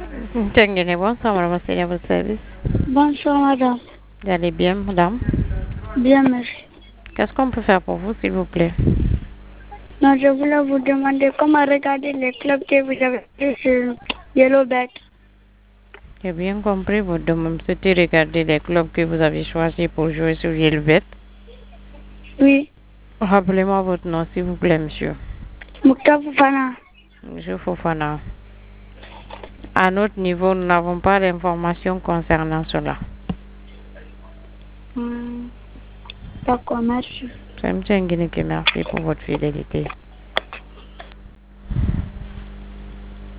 Tenguene, bonsoir, madame, c'est à votre service. Bonsoir, madame. Vous allez bien, madame? Bien, merci. Qu'est-ce qu'on peut faire pour vous, s'il vous plaît? Non, je voulais vous demander comment regarder les clubs que vous avez pris sur Yellowbet. J'ai bien compris votre demande. C'était regarder les clubs que vous avez choisis pour jouer sur Yelvet. Oui, Rappelez-moi votre nom, s'il vous plaît, monsieur. Moukta Fofana. Monsieur Fofana. À notre niveau, nous n'avons pas d'informations concernant cela. Hmm, D'accord, merci. C'est M. Nguyenike, merci pour votre fidélité.